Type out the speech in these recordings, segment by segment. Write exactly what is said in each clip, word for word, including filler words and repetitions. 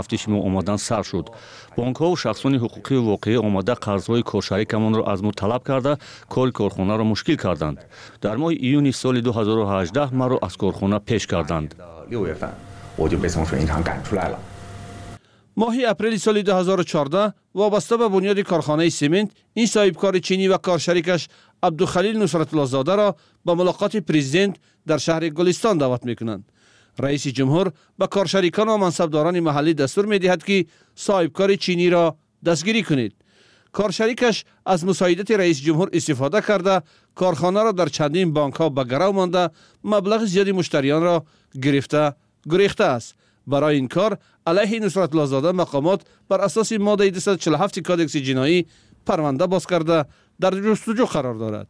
тафтиши мо омадан сар шуд. Бонкҳо ва шахсони ҳуқуқии воқеӣ омада қарзҳои коршарикамонро аз мо талаб карда, кори корхонаро мушкил карданд. Дар моҳи июни соли ду ҳазору ҳаждаҳ маро аз корхона пеш карданд. ماهی اپریل سال دو هزار و چهارده وابسته به بنیاد کارخانه سمنت این صاحبکار چینی و کارشریکش عبدالخلیل نصرت الله زاده را به ملاقات پرزیدنت در شهر گلستان دعوت میکنند. رئیس جمهور به کارشریکان و منصبداران محلی دستور میدهد که صاحبکار چینی را دستگیری کنید. کارشریکش از مساعدت رئیس جمهور استفاده کرده کارخانه را در چندین بانک ها به گرو مانده مبلغ زیادی مشتریان را گرفته گریخته است. برای این کار علیه نصرت الله زاده مقامات بر اساس ماده دویست و چهل و هفت کادکس جنایی پرونده باز کرده در جستجو قرار دارد.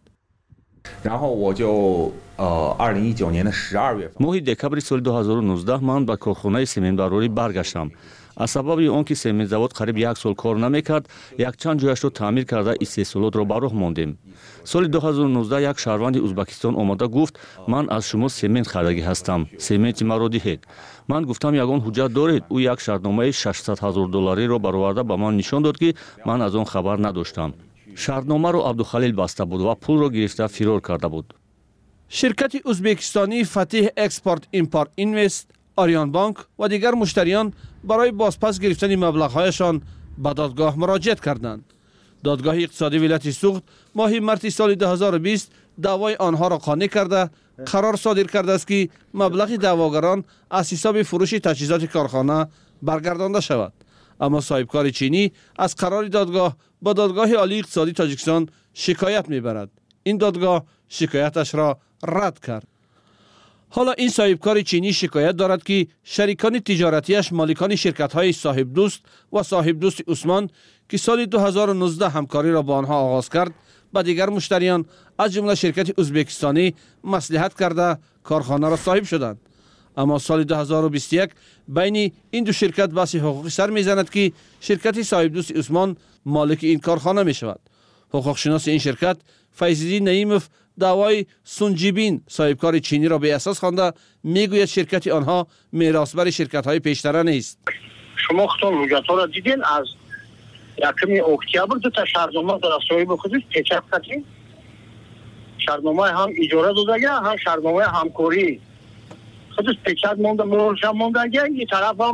моҳи декабри соли ду ҳазору нуздаҳ ман ба корхонаи сементбарорӣ баргаштам. аз сабаби он ки сементзавод қариб як сол кор намекард, якчанд ҷояшро таъмир карда истеҳсолотро ба роҳ мондем. соли ду ҳазору нуздаҳ як шаҳрванди ӯзбекистон омада гуфт: ман аз шумо семент харидаги ҳастам, сементи маро диҳед. ман гуфтам: ягон ҳуҷҷат доред? ӯ як шартномаи шашсад ҳазор доллариро бароварда ба ман нишон дод ки ман аз он хабар надоштам. шартномаро Абдухалил баста буд ва пулро гирифта фирор карда буд. شرکت ازبکستانی فتح اکسپورت ایمپورت اینوست، آریان بانک و دیگر مشتریان برای بازپس گرفتن مبلغ‌هایشان به دادگاه مراجعت کردند. دادگاه اقتصادی ولایت سوخت ماه مارس سال دو هزار و بیست دعوای آنها را قانع کرده قرار صادر کرده است که مبلغ دعواگران از حساب فروش تجهیزات کارخانه برگردانده شود. اما صاحبکار چینی از قرار دادگاه با دادگاه عالی اقتصادی تاجیکستان شکایت میبرد. این دادگاه شکایتش را رد کرد. حالا این صاحبکار چینی شکایت دارد که شریکان تجارتیش مالکان شرکت‌های صاحب دوست و صاحب دوست عثمان که سال دو هزار و نوزده همکاری را با آنها آغاز کرد، با دیگر مشتریان از جمله شرکت ازبکستانی مصلحت کرده کارخانه را صاحب شدند. اما سال دو هزار و بیست و یک بین این دو شرکت بحث حقوقی سر میزند که شرکت صاحب دوست عثمان مالک این کارخانه می شود. حقوق شناس این شرکت فیض‌الدین نعیمов دعوای سونجیبین صاحبکار چینی را به اساس خوانده میگوید شرکت آنها میراثبر شرکت‌های پیشتر نیست. شما خودتون حجت‌ها را دیدین. از یکم اکتبر دو تا شرطنامه در صاحب خودش پیچک کردین. شرطنامه هم اجاره دادگی هم شرطنامه همکاری خودش پیچک مونده مورش هم موندگی. این طرف هم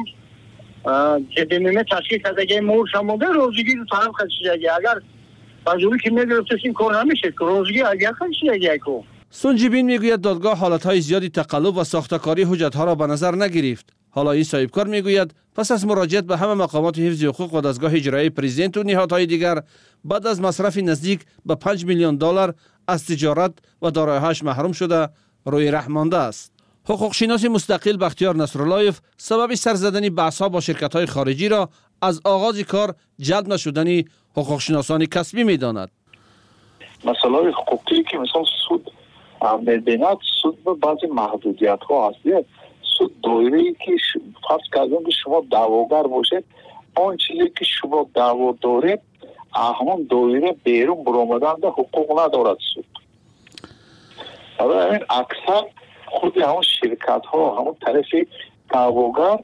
جدیمه تشکیل کردگی مورش هم مونده روزگی دو طرف خدشیدگی. اگر بازوری که میگرفتش این کار نمیشه که روزگی اگر خدشیدگی کو. سونجیبین میگوید دادگاه حالتهای زیادی تقلب و ساختکاری حجتها را به نظر نگرفت. حالا این صاحبکار میگوید پس از مراجعت به همه مقامات حفظ حقوق و دستگاه اجرایی پرزیدنت و نهادهای دیگر بعد از مصرف نزدیک به پنج میلیون دلار از تجارت و دارایی‌هاش محروم شده روی ره مانده است. حقوق شناس مستقل بختیار نصراللهیف سبب سرزدنی بحث‌ها با شرکت‌های خارجی را از آغاز کار جلب نشدن حقوق شناسان کسبی می‌داند. مسائل حقوقی که مثلا سود می‌بیند، سود به بعضی محدودیت‌ها هست. سود دایره‌ای که فرض کردن که شما دعواگر باشید، آن چیزی که شما دعوا دارید همون دایره بیرون برآمدن حقوق ندارد سود. حالا این اکثر خود همون شرکت ها همون طرف دعواگر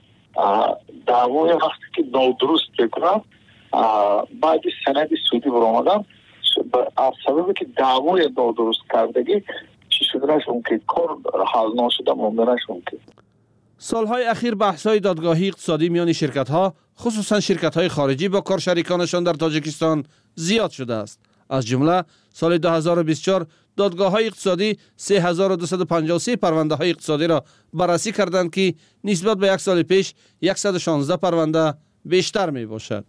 دعوای وقتی که نادرست بکنن بعد سند سودی برآمدن از سبب که دعوای نادرست کردگی چی شده نشون که کار حل نشده مونده نشون که. سالهای اخیر بحث‌های دادگاهی اقتصادی میان شرکت‌ها خصوصا شرکت‌های خارجی با کارشریکانشان در تاجیکستان زیاد شده است. از جمله سال دو هزار و بیست و چهار دادگاه‌های اقتصادی سه هزار و دویست و پنجاه و سه پرونده‌های اقتصادی را بررسی کردند که نسبت به یک سال پیش صد و شانزده پرونده بیشتر میباشد.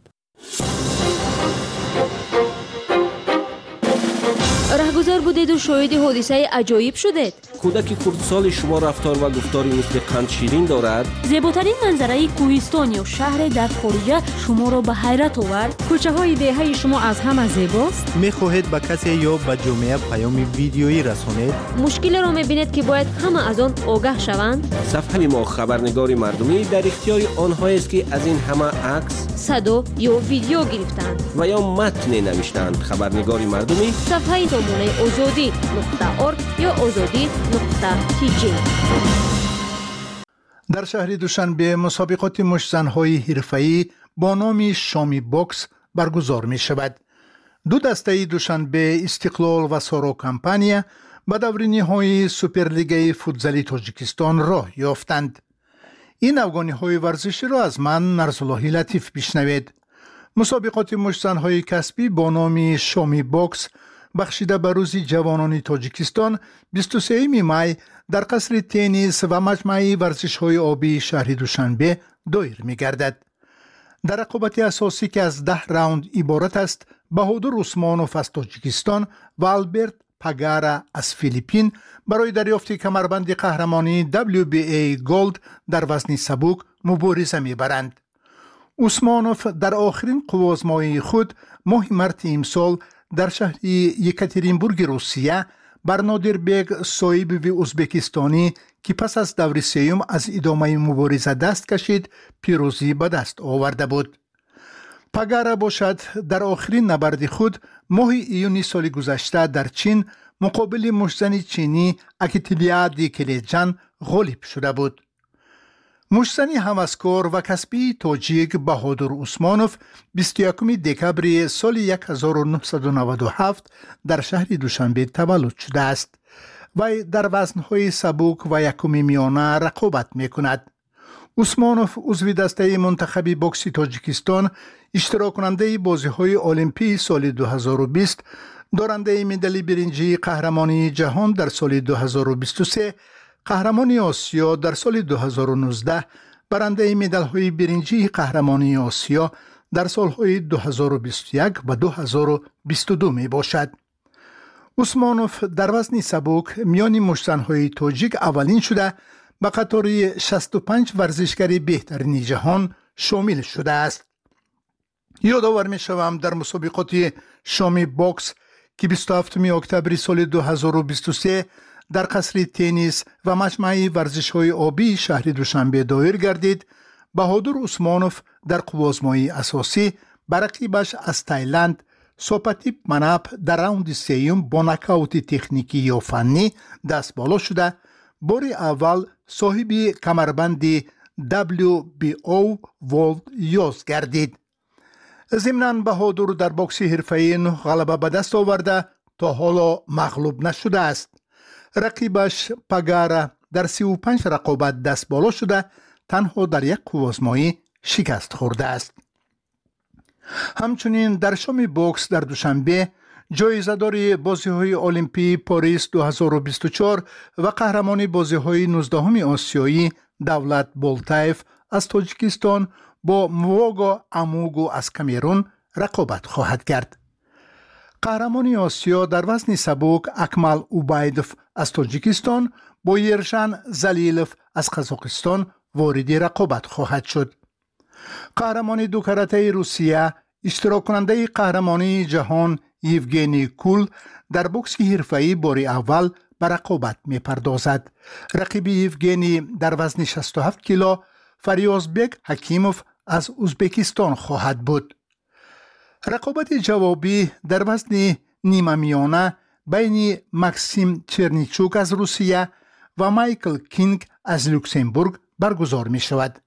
رهگذر بودید و شاهد حادثه عجایب شدید. کودک کردسال شما رفتار و گفتاری مثل قند شیرین دارد. زیباترین منظره کوهستان یا شهر در خارج شما را به حیرت آورد. کوچه های دهه شما از همه زیباست. میخواهید به کسی یا به جامعه پیام ویدیویی رسانید. مشکل را میبینید که باید همه از آن آگاه شوند. صفحه ما خبرنگار مردمی در اختیار آنهایی است که از این همه عکس، صدا یا ویدیو گرفتند و یا متن نوشتند. خبرنگار مردمی صفحه سامانه آزادی نقطه ارگ یا آزادی نقطه تی جی. در شهر دوشنبه مسابقات مشت‌زن‌های حرفه‌ای با نام شامی باکس برگزار می شود. دو دسته دوشنبه استقلال و سارو کمپانیا به دور نهایی سوپرلیگ فوتزالی تاجیکستان راه یافتند. این افغانی‌های ورزشی را از من نرسالله لطیف بشنوید. مسابقات مشت‌زن‌های کسبی با نام شامی باکس بخشیده به روز جوانان تاجیکستان بیست و سوم می در قصر تنیس و مجمع ورزش‌های آبی شهر دوشنبه دایر می‌گردد. در رقابت اساسی که از ده راوند عبارت است، بهادر عثمانوف از تاجیکستان و آلبرت پاگارا از فیلیپین برای دریافت کمربند قهرمانی دبلیو بی ای گولد در وزن سبک مبارزه می‌برند. عثمانوف در آخرین قوازمایی خود ماه مارس امسال در شهر یکاترینبورگ روسیه بر نادربگ سایبوی ازبکستانی که پس از دور سیوم از ادامه مبارزه دست کشید پیروزی به دست آورده بود. پاگارا باشد در آخرین نبرد خود ماه ایونی سال گذشته در چین مقابل مشت‌زن چینی اکیتیلیا دیکلیجان غالب شده بود. مشت‌زن هوسکار و کسبی تاجیک بهادر عثمانوف بیست و یکم دکبر سال هزار و نهصد و نود و هفت در شهر دوشنبه تولد شده است و در وزن‌های سبک و یکم میانه رقابت می‌کند. عثمانوف عضو دسته منتخب بوکس تاجیکستان، اشتراک کننده بازی‌های المپی سال دو هزار و بیست، دارنده مدال برنجی قهرمانی جهان در سال دو هزار و بیست و سه، قهرمانی آسیا در سال دو هزار و نوزده، برنده مدال‌های برنجی قهرمانی آسیا در سال‌های دو هزار و بیست و یک و دو هزار و بیست و دو می باشد. عثمانوف در وزن سبک میان مشت‌زن‌های تاجیک اولین شده به قطار شصت و پنج ورزشکار بهترین جهان شامل شده است. یادآور می شوم در مسابقات شامی باکس که بیست و هفتم اکتبر سال دو هزار و بیست و سه در قصر تنیس و مجمع ورزش‌های آبی شهر دوشنبه دایر گردید، بهادر عثمانوف در قوازمایی اساسی بر رقیبش از تایلند سوپاتیپ مناپ در راوند سیوم با نکاوت تکنیکی یا فنی دست بالا شده، بار اول صاحب کمربند دبلیو بی او ورلد یاز گردید. ضمناً بهادر در باکس حرفه‌ای نه غلبه به دست آورده تا حالا مغلوب نشده است. رقیبش پاگارا در سی و پنج رقابت دست بالا شده، تنها در یک قوازمایی شکست خورده است. همچنین در شام باکس در دوشنبه جایزه‌دار بازی‌های المپی پاریس دو هزار و بیست و چهار و قهرمان بازی‌های نوزدهم آسیایی دولت بولتایف از تاجیکستان با مواگا اموگو از کامرون رقابت خواهد کرد. قهرمان آسیا در وزن سبک اکمل اوبایدوف از تاجیکستان با یرشن زلیلوف از قزاقستان وارد رقابت خواهد شد. قهرمان دو کاراته روسیه، اشتراک کننده قهرمانی جهان یوگنی کول در بوکس حرفه‌ای بار اول به رقابت می پردازد. رقیب یوگنی در وزن شصت و هفت کیلو فریازبک حکیموف از ازبکستان خواهد بود. رقابت جوابی در وزن نیمه میانه بین ماکسیم چرنیچوک از روسیه و مایکل کینگ از لوکسمبورگ برگزار می شود.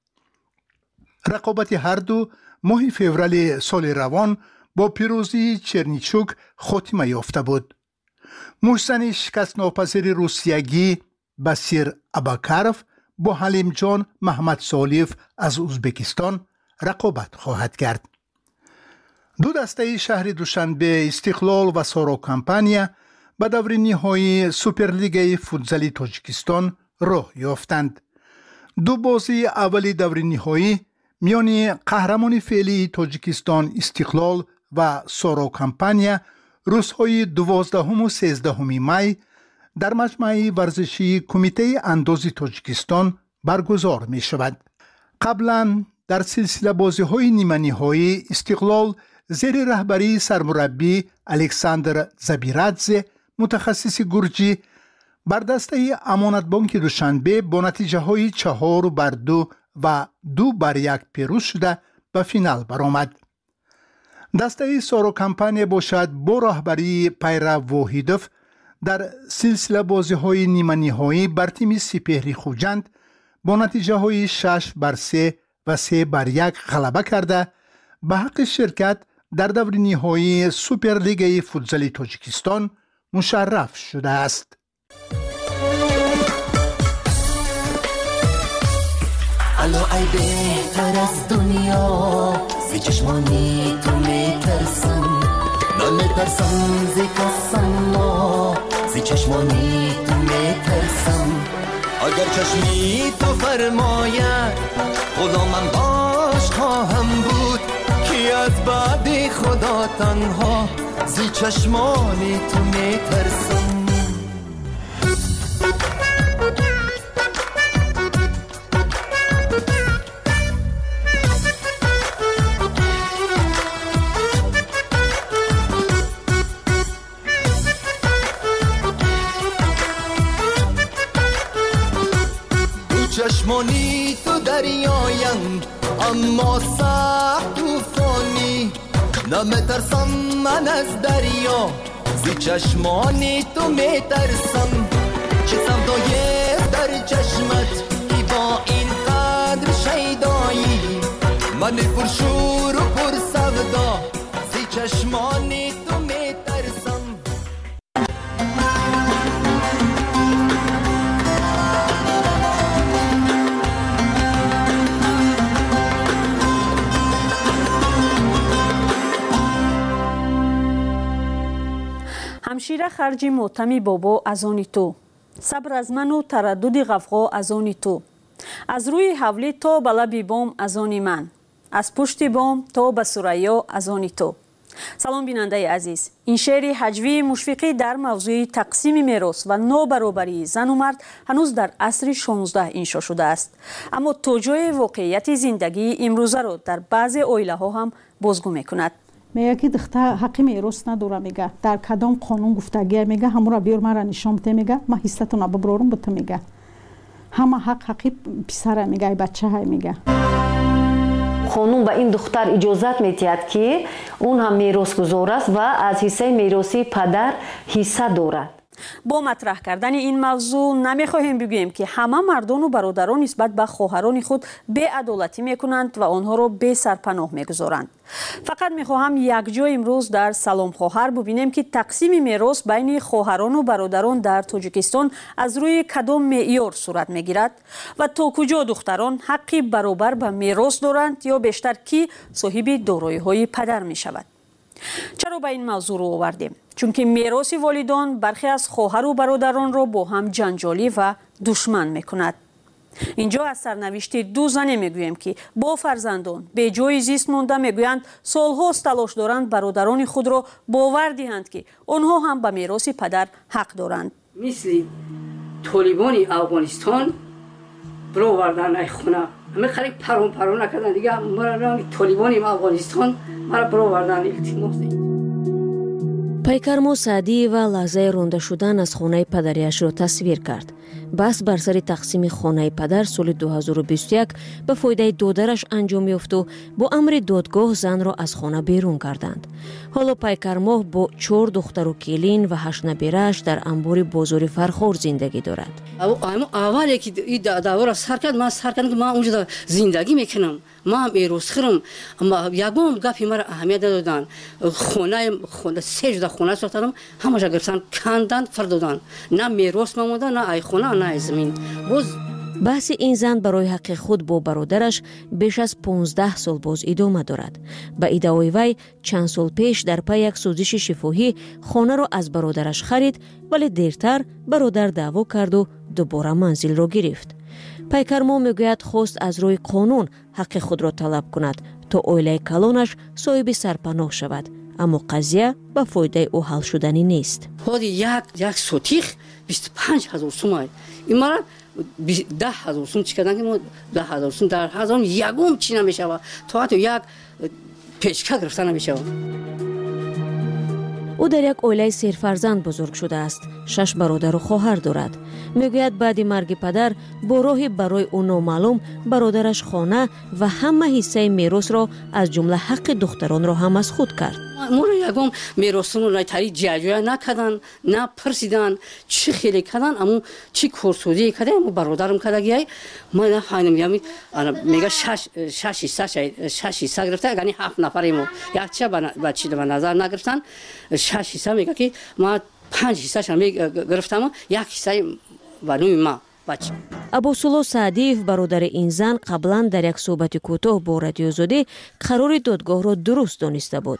رقابت هر دو ماه فوریه سال روان با پیروزی چرنیچوک خاتمه یافته بود. مشت‌زن شکست ناپذیر روسیگی باسیر اباکاروف با حلیم جان محمد سالیف از ازبکستان رقابت خواهد کرد. دو دسته شهر دوشنبه استقلال و سارو کمپانیا به دور نهایی سوپرلیگ فوتزالی تاجیکستان راه یافتند. دو بازی اولی دور نهایی میان قهرمان فعلی تاجیکستان استقلال و سارو کمپانیا روزهای دوازدهم و سیزدهم می در مجمع ورزشی کمیته اندازی تاجیکستان برگزار می شود. قبلا در سلسله بازی های نیمه نهایی استقلال زیر رهبری سرمربی الکساندر زبیرادزه متخصص گرجی بر دسته امانت بانک دوشنبه با نتیجه های چهار بر دو و دو بر یک پیروز شده به فینال برآمد. دسته سارو کمپانیا باشد با رهبری پیرو واحدوف در سلسله بازی های نیمه نهایی بر تیم سپهری خوجند با نتیجه های شش بر سه و سه بر یک غلبه کرده به حق شرکت در دور نهایی سوپرلیگ فوتزال تاجیکستان مشرف شده است. الو ای بهتر از دنیا زی چشمانی تو میترسم نمیترسم زی کسم ما زی چشمانی تو میترسم اگر چشمی تو فرماید غلامم باش خواهم بود کی از بعد خدا تنها زی چشمانی تو میترسم چشمانی تو دریایم اما سخت توفانی نمیترسم من از دریا زی چشمانی تو میترسم چه سودای در چشمت ای با این قدر شیدایی من پرشور و پر سودا زی چشمانی تو میترسم همشیره خرجی موتمی بابا از آنی تو صبر از من و تردد غفغا از آنی تو از روی حولی تا به لب بام از آنی من از پشت بام تا به ثریا از آنی تو. سلام بیننده عزیز، این شعر هجوی مشفقی در موضوع تقسیم میراث و نابرابری زن و مرد هنوز در عصر شانزده انشا شده است، اما توجه واقعیت زندگی امروزه را در بعض عائله ها هم بازگو میکند. میگه که دختر حقی میراث نداره، میگه در کدام قانون گفتگی میگه همون را بیار مرا نشان بده، میگه ما حصتون ببرم بته، میگه همه حق حقی پسر میگه بچه های میگه قانون به این دختر اجازت میدهد که اون هم میراث گزار است و از حصه میراثی پدر حصه دارد. با مطرح کردن این موضوع نمیخواهیم بگوییم که همه مردان و برادران نسبت به خواهران خود بی‌عدالتی میکنند و آنها را بی سرپناه میگذارند. فقط میخواهم یک جای امروز در سلام خواهر ببینیم که تقسیم میراث بین خواهران و برادران در تاجیکستان از روی کدام معیار صورت میگیرد و تا کجا دختران حقی برابر به میراث دارند یا بیشتر کی صاحب دارایی‌های پدر میشود. چرا به این موضوع رو آوردیم؟ چون که میراث والدان برخی از خواهر و برادران را با هم جنجالی و دشمن میکند. اینجا از سرنوشت دو زن میگوییم که با فرزندان به جای زیست مانده، میگویند سالهاست تلاش دارند برادران خود را باور دهند که آنها هم به میراث پدر حق دارند. مثل طالبان افغانستان برو وردن ای خونه همه خریب پرون پرون نکردن دیگه. مرا طالبان افغانستان مرا برو وردن التماس. пайкармо саъдӣ ва лаҳзаи ронда шудан аз хонаи падариашро тасвир кард. баҳс бар сари тақсими хонаи падар соли дуҳазору бисту як ба фоидаи додараш анҷом ёфту бо амри додгоҳ занро аз хона берун карданд. ҳоло пайкармоҳ бо чор духтару келин ва ҳашт набирааш дар амбори бозори фархор зиндагӣ дорад. аввале ки ин давора сар кард, ман сар кардам ки ман унҷо зиндагӣ мекунам, ман меросхӯрам, ягон гапи мара аҳамият надоданд. хонаи се ҷуда хона сохтам, ҳамаша гирифтан канданд, фардоданд. на мерос мамонда, на ай хона, на ай замин. боз баҳси ин зан барои ҳаққи худ бо бародараш беш аз понздаҳ сол боз идома дорад. ба иддаои вай чанд сол пеш дар пай як сӯзиши шифоҳӣ хонаро аз бародараш харид, вале дертар бародар даъво карду дубора манзилро гирифт. пайкармо мегӯяд хост аз рӯи қонун ҳаққи худро талаб кунад то оилаи калонаш соҳиби сарпаноҳ шавад, аммо қазия ба фоидаи ӯ ҳал шуданӣ нест. ҳоди як як сотих бисту панҷ ҳазор сум ай имара даҳ ҳазор сум чӣ кардан ки мо даҳ ҳазор сум дар ҳазор ягон чӣ намешавад, то ҳатто як печка гирифта намешавад. او در یک oilaи سرفرزند بزرگ شده است. شش برادر و خواهر دارد. میگوید بعد مرگ پدر با راهی برای او نامعلوم برادرش خانه و همه حصه میراث را از جمله حق دختران را هم از خود کرد. مورا یگم میراثون را تری جاجویا نکردن، نه پرسیدن، چی خیلی کردن، اما چی کورسودی کردن، اما برادرم کردگی ما نفهمیدم. یعنی میگه شش شش شش شش شش گرفته، یعنی هفت نفریم. یک چه بچه به نظر نگرفتن. شش شش میگه که ما پنج حصه‌اش هم گرفتم، یک حصه بانوی ما بچه. ابوسولو سعدیف برادر این زن قبلا در یک صحبت کوتاه با رادیو زاده قرار دادگاه را درست دانسته بود.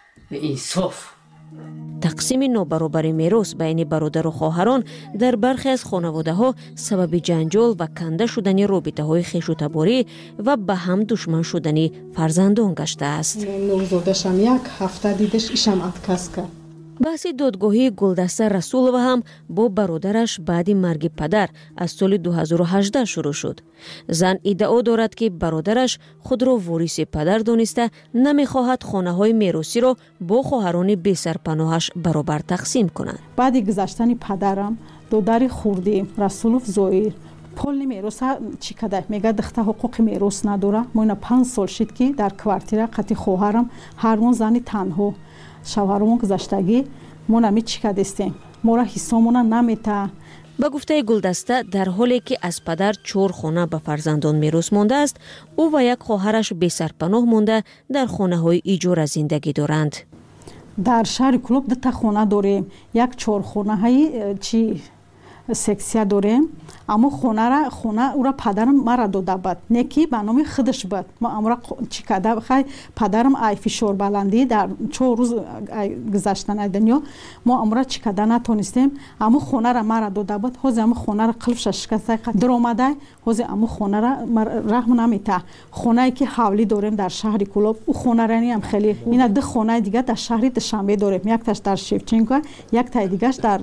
انصاف تقسیم نابرابری میراث بین برادر و خواهران در برخی از خانواده ها سبب جنجال و کنده شدن رابطه های خویش و تباری و به هم دشمن شدن فرزندان گشته است. نورزادشم یک هفته دیدش ایشم اتکاس کرد. بحث دادگاهی گلدسته رسولова هم با برادرش بعد مرگ پدر از سال دو هزار و هجده شروع شد. زن ادعا دارد که برادرش خود را وارث پدر دانسته نمیخواهد خانه های میراثی را با خواهران بی سرپناهش برابر تقسیم کنند. بعد گذشتن پدرم دودار خوردی رسولوف زویر پول میراث چی کده میگه دخته حقوق میراث نداره. ما پنج سال شد که در کوارتیر قتی خواهرم هر اون زنی تنها شوهرمون گذشتگی ما نمی چی کدستیم ما را حسامون نمیته. با گفته گلدسته در حالی که از پدر چهار خانه به فرزندان میراث مانده است، او و یک خواهرش بی سرپناه مانده در خانه های ایجار زندگی دارند. در شهر کلوب دو تا خانه داریم، یک چهار خانه های چی سکسیا داریم، اما خانه را خانه او را پدرم مرا داده بود، نکی به نام خودش بود. ما امرا چی کده بخوای پدرم ای فشار بلندی در چهار روز گذشتن دنیا ما امرا چی کده نتونستیم، اما خانه را مرا داده بود. حاضر اما خانه را قلبش شکسته در اومده، حاضر اما خانه را رحم نمیته. خانه ای که حولی داریم در شهر کلوب او خانه رانی هم خیلی اینا دو خانه دیگه در شهر دوشنبه داریم، یک تاش در شیفچینکو یک تا دیگهش در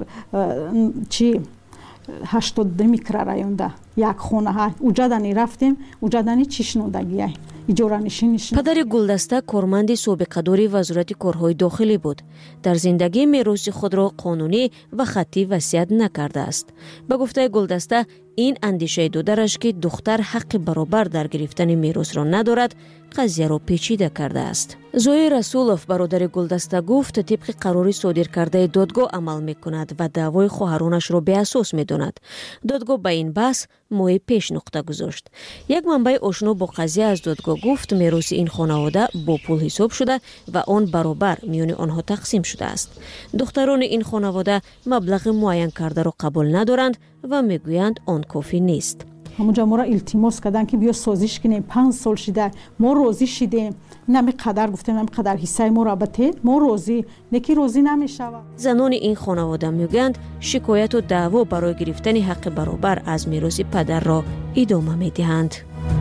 چی هشتاد دو میکرورایونده یک خونه ها اوجا دانی رفتیم اوجا دانی چشنودگی اجاره نشین نشین. پدر گلدسته کارمند سابقه‌دار وزارت کارهای داخلی بود. در زندگی میراث خود را قانونی و خطی وصیت نکرده است. به گفته گلدسته این اندیشه دودرش که دختر حق برابر در گرفتن میراث را ندارد قضیه را پیچیده کرده است. زوی رسولوف برادر گلدسته گفت طبق قرار صادر کرده دادگاه عمل میکند و دعوای خواهرانش را به اساس میداند. دادگاه به این بحث ماه پیش نقطه گذاشت. یک منبع آشنا با قضیه از دادگاه گفت میراث این خانواده با پول حساب شده و آن برابر میان آنها تقسیم شده است. دختران این خانواده مبلغ معین کرده را قبول ندارند و میگویند آن کافی نیست. همونجا ما را التماس کردن که بیا سازش کنیم، پنج سال شده ما راضی شدیم، نمی قدر گفتیم نمی قدر حصه ما را بده ما راضی نکی راضی نمیشود. زنان این خانواده میگویند شکایت و دعوا برای گرفتن حق برابر از میراث پدر را ادامه میدهند.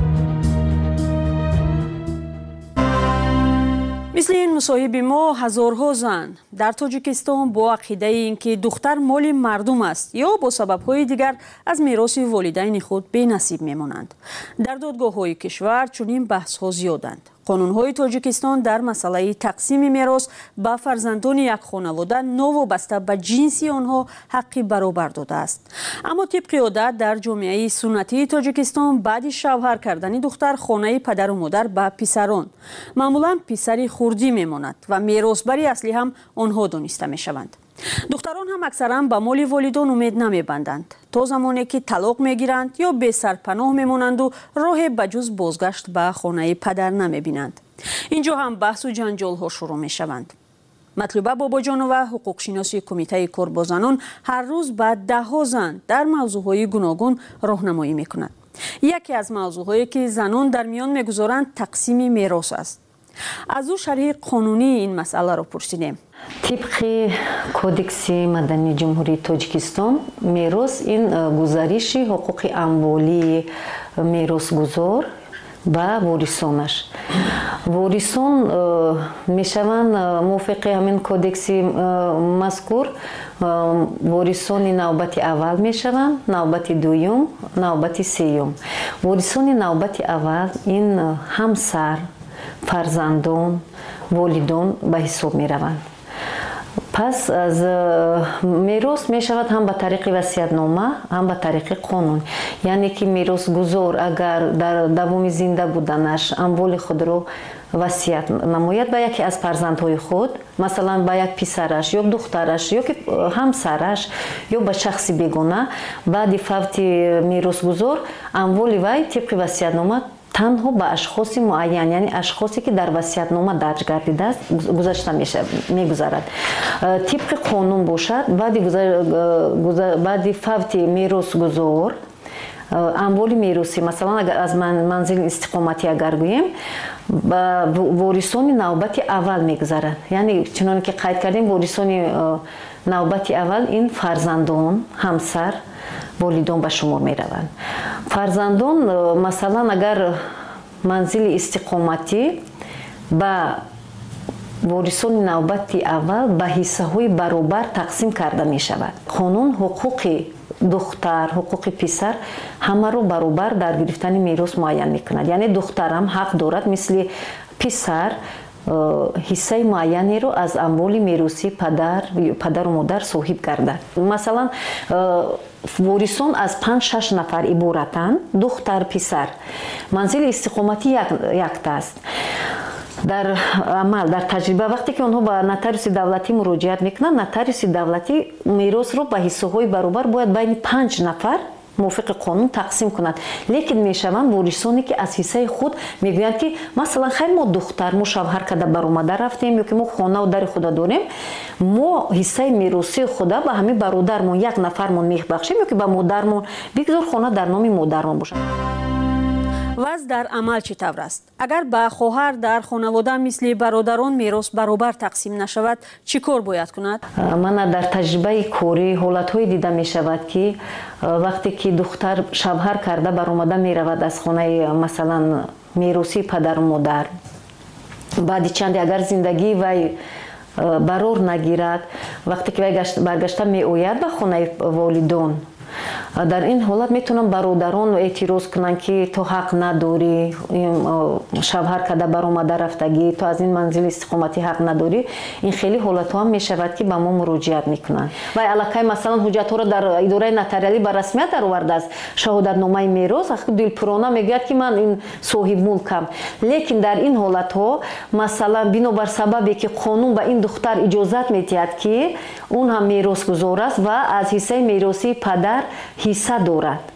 مثل این مصاحب ما هزارها زن در تاجیکستان با عقیده اینکه دختر مال مردم است یا با سبب‌های دیگر از میراث والدین خود بی نصیب میمانند. در دادگاه‌های کشور چنین بحث‌ها زیادند. قانون‌های تاجیکستان در مسئله تقسیم میراث به فرزندان یک خانواده نوابسته به جنس آنها حقی برابر داده است. اما طبق عادت در جامعه سنتی تاجیکستان بعد شوهر کردن دختر خانه پدر و مادر به پسران معمولا پسری خردی میماند و میراثبری اصلی هم آنها دانسته میشوند. دختران هم اکثرا به مال والدان امید نمیبندند تا زمانی که طلاق میگیرند یا به سرپناه میمانند و راه بجز بازگشت به خانه پدر نمیبینند. اینجا هم بحث و جنجال ها شروع میشوند. مطلوبه باباجانوه حقوق شناسی کمیته کار با زنان هر روز به ده ها زن در موضوعهای گوناگون راهنمایی میکند. یکی از موضوعهایی که زنان در میان میگذارند تقسیم میراث است. از او شرح قانونی این مسئله را پرسیدیم. طبق کودکس مدنی جمهوری تاجیکستان میراث این گزارش حقوق اموالی میراثگزار با وارثانش. وارثان میشوند موافق همین کودکس مذکور وارثان نوبت اول میشوند، نوبت دوم، نوبت سوم. وارثان نوبت اول این همسر، فرزندان، والدان به حساب می روند. پس از میراث می شود هم به طریق وصیت‌نامه هم به طریق قانون. یعنی که میراث‌گذار اگر در دوام زنده بودنش اموال خود رو وصیت نماید به یکی از فرزندهای خود، مثلا به یک پسرش یا دخترش یا که همسرش یا به شخصی بیگانه، بعد فوت میراث‌گذار اموال وی طبق وصیت‌نامه تنها به اشخاص معین، یعنی اشخاصی که در وصیت‌نامه درج گردیده است گذاشته میشه میگذرد. طبق قانون باشد بعد بعد فوت میراث‌گذار اموال میراثی، مثلا اگر از منزل استقامتی اگر گوییم با وارثان نوبت اول میگذرد. یعنی چنانکه که قید کردیم وارثان نوبت اول این فرزندان، همسر، والدان به شمار می روند. فرزندان مثلا اگر منزل استقامتی با وارثان نوبت اول به حصه های برابر تقسیم کرده می شود. قانون حقوق دختر، حقوق پسر همه رو برابر در گرفتن میراث معین می کند. یعنی دختر هم حق دارد مثل پسر حصه معینی رو از اموال میراثی پدر پدر و مادر صاحب کرده. مثلا وارثان از پنج شش نفر عبارتند، دختر پسر. منزل استقامتی یک یک است. در عمل در تجربه وقتی که اونها به نotarius دولتی مراجعت میکنن، نotarius دولتی میراث رو به حصه های برابر باید بین پنج نفر موافق قانون تقسیم کند. لیکن میشوند وارثانی که از حصه خود میگویند که مثلا خیر ما دختر ما شوهر کرده برآمده رفتیم یا که ما خانه و در خود داریم، ما حصه میراثی خود به همین برادرمون یک نفرمون میبخشیم یا که به مادرمون بگذار خانه در نام مادرمون باشه. وضع در عمل چطور است؟ اگر به خواهر در خانواده مثل برادران میراث برابر تقسیم نشود چی کار باید کند؟ من در تجربه کاری حالت‌های دیده می شود که وقتی که دختر شوهر کرده برآمده می رود از خانه مثلا میراثی پدر و مادر، بعد چند اگر زندگی وی برار نگیرد، وقتی که وی برگشته می آید به خانه والدان، در این حالت میتونم برادران اعتراض کنن که تو حق نداری، شوهر کرده برآمده رفتگی، تو از این منزل استقامتی حق نداری. این خیلی حالت ها هم میشود که به ما مراجعت میکنن و علاقه مثلا حجت ها رو در اداره نتاریالی به رسمیت در آورده است، شهادت نامه میراث، دلپرانه میگه که من این صاحب ملکم. لیکن در این حالت ها مثلا بنابر سببی که قانون به این دختر اجازت میدهد که اون هم میراث گذار است و از حصه میراثی پدر حصه دارد،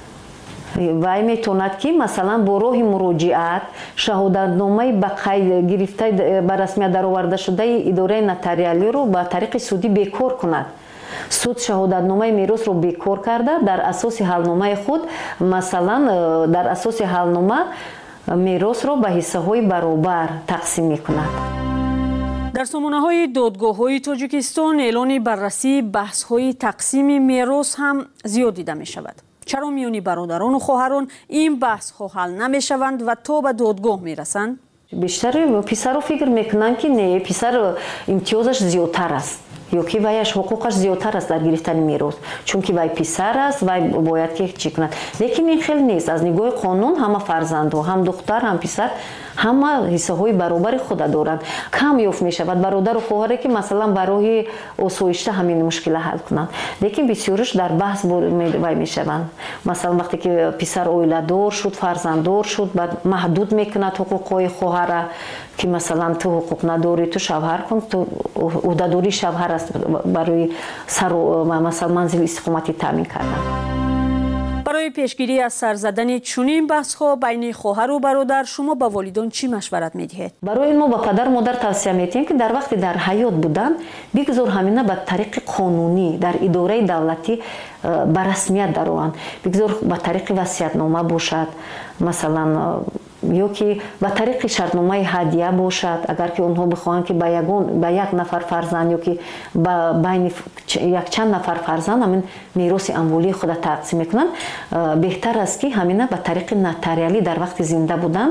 وی میتوند که مثلا با راه مراجعت شهادت نامه به قید گرفته به رسمیت در آورده شده اداره نتاریالی رو به طریق سودی بیکار کند. سود شهادت نامه میراث رو بیکار کرده، در اساس حلنامه خود مثلا در اساس حلنامه میراث رو به حصه های برابر تقسیم میکند. در سامانه های دادگاه های تاجیکستان اعلان بررسی بحث های تقسیم میراث هم زیاد دیده می شود. چرا میانی برادران و خواهران این بحث ها حل نمی شوند و تا به دادگاه می رسند؟ بیشتر پسر رو فکر میکنن که نه، پسر امتیازش زیادتر است یا که ویش حقوقش زیادتر است در گرفتن میراث، چون که وی پسر است وی باید که چی کند. لیکن این خیلی نیست. از نگاه قانون همه فرزند ها، هم دختر هم پسر، همه حصه های برابر خود دارند. کم یافت می شود برادر و خواهری که مثلا برای آسایشته همین مشکل حل کنند، لیکن بسیارش در بحث وی می شوند. مثلا وقتی که پسر اویله دار شد، فرزنددار شد، بعد محدود میکند حقوق خواهر که مثلا تو حقوق نداری، تو شوهر کن، تو عهده‌داری شوهر است برای سر مثلا منزل استقامتی تامین کردن. برای پیشگیری از سر زدن چنین بحث‌ها بین خواهر و برادر شما به والدان چی مشورت می‌دهید؟ برای ما با پدر و مادر توصیه می‌کنیم که در وقتی در حیات بودن بگذار همینه به طریق قانونی در اداره دولتی به رسمیت درآیند. بگذار به طریق وصیت‌نامه باشد، مثلا یا که به طریق شرطنامه هدیه باشد، اگر که اونها بخواهند که به یگان به یک نفر فرزند یا که بین یک چند نفر فرزند همین میراث اموالی خود تقسیم میکنند، بهتر است که همینه به طریق نتاریالی در وقت زنده بودن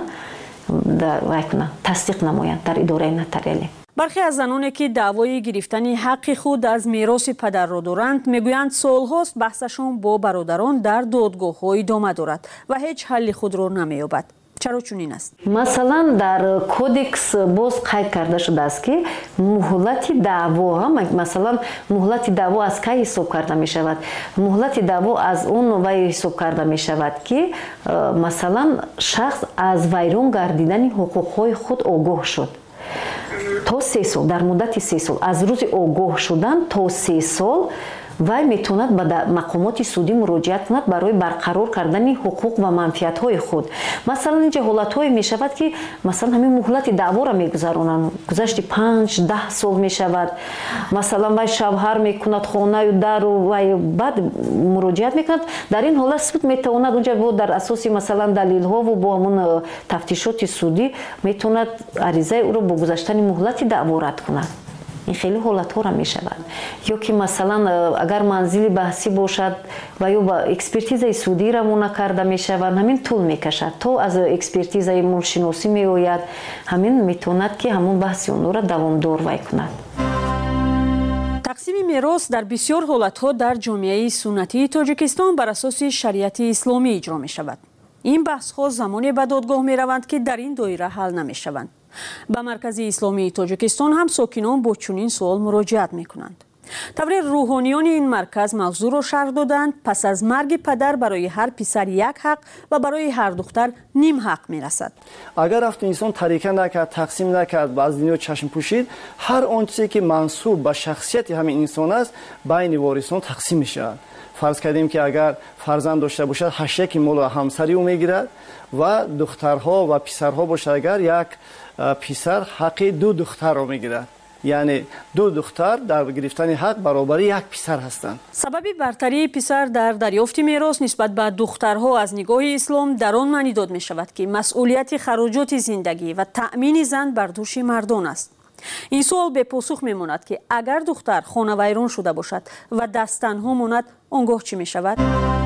در تصدیق نمایند در اداره نتاریالی. برخی از زنانی که دعوای گرفتن حق خود از میراث پدر را دارند میگویند سالهاست بحثشان با برادران در دادگاه‌ها ادامه دارد و هیچ حل خود را نمی‌یابد. چرا چنین است؟ مثلا در کودکس باز قید کرده شده است که مهلت دعوا ها مثلا مهلت دعوا از کی حساب کرده می شود؟ مهلت دعوا از اون وی حساب کرده می شود که مثلا شخص از ویران گردیدن حقوق های خود آگاه شد تا سه سال، در مدت سه سال از روز آگاه شدن تا سه سال وی میتوند به مقامات سودی مراجعت کند برای برقرار کردن حقوق و منفعت های خود. مثلا اینجا حالت های می شود که مثلا همین مهلت دعوا را میگذرانند، گذشت پنج ده سال می شود، مثلا وی شوهر میکند خانه و در و وی بعد مراجعت میکند، در این حالت سود میتواند اونجا با در اساس مثلا دلیل ها و با همون تفتیشات سودی میتواند عریضه او را با گذشتن مهلت دعوا رد کند. این خیلی حالت ها را می شود. یا که مثلا اگر منزل بحثی باشد و یا با اکسپرتیز سودی را مونه کرده می شود، همین طول می کشد تا از اکسپرتیز مولشناسی می آید، همین می تواند که همون بحثی اون را دوامدار وی کند. تقسیم میراث در بسیار حالت ها در جامعه سنتی تاجیکستان بر اساس شریعت اسلامی اجرا می شود. این بحث ها زمانی به دادگاه می روند که در این دایره حل نمی شوند. به مرکز اسلامی تاجیکستان هم ساکنان با چنین سوال مراجعت می کنند. طور روحانیان این مرکز موضوع را شرح دادند پس از مرگ پدر برای هر پسر یک حق و برای هر دختر نیم حق می رسد. اگر رفت انسان طریقه نکرد، تقسیم نکرد و از دنیا چشم پوشید، هر آنچه که منسوب به شخصیت همین انسان است بین وارثان تقسیم می شود. فرض کردیم که اگر فرزند داشته باشد هشت یک مال همسری او میگیرد و دخترها و پسرها باشد اگر یک پسر حق دو دختر را میگیرد، یعنی دو دختر در گرفتن حق برابر یک پسر هستند. سبب برتری پسر در دریافت میراث نسبت به دخترها از نگاه اسلام در آن معنی داده می شود که مسئولیت خراجات زندگی و تأمین زن بر دوش مردان است. این سوال به پاسخ میماند که اگر دختر خانه ویران شده باشد و دست تنها ماند آنگاه چی می شود؟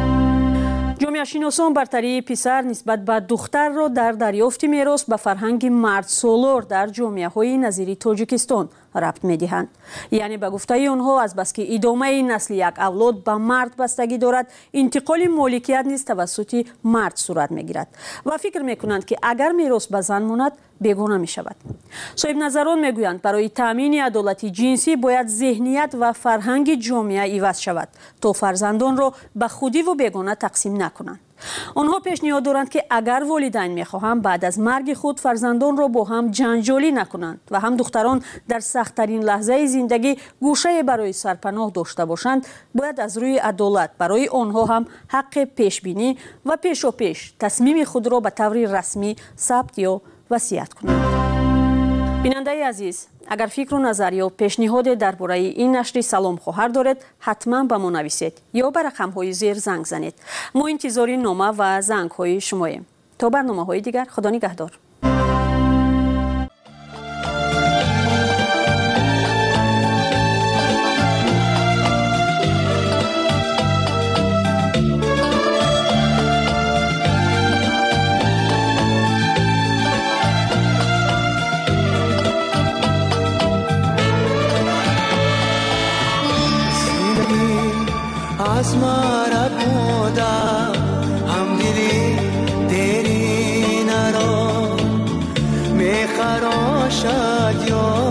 جامعه شناسان برتری پسر نسبت به دختر را در دریافت میراث به فرهنگ مرد سالار در جامعه های نظیر تاجیکستان ربط می دهند. یعنی به گفته آنها از بس که ادامه نسل یک اولاد به مرد بستگی دارد، انتقال مالکیت نیز توسط مرد صورت می گیرد و فکر می کنند که اگر میراث به زن ماند بیگانه می شود. صاحب نظران می گویند برای تامین عدالت جنسی باید ذهنیت و فرهنگ جامعه عوض شود تا فرزندان را به خودی و بیگانه تقسیم نکنند. آنها پیشنهاد دارند که اگر والدین میخواهند بعد از مرگ خود فرزندان را با هم جنجالی نکنند و هم دختران در سخت‌ترین لحظه زندگی گوشه برای سرپناه داشته باشند، باید از روی عدالت برای آنها هم حق پیشبینی و پیش و پیش تصمیم خود را به طور رسمی ثبت یا وصیت کنند. بیننده عزیز، اگر فکر و نظر یا پیشنهاد درباره این نشر سلام خواهر دارید حتما به ما نویسید یا به رقم های زیر زنگ زنید. ما انتظار نامه و زنگ های شماییم. تا برنامه های دیگر، خدا نگهدار. आसमां बूंदा हम दिली तेरी नरो मैं खरोशा जो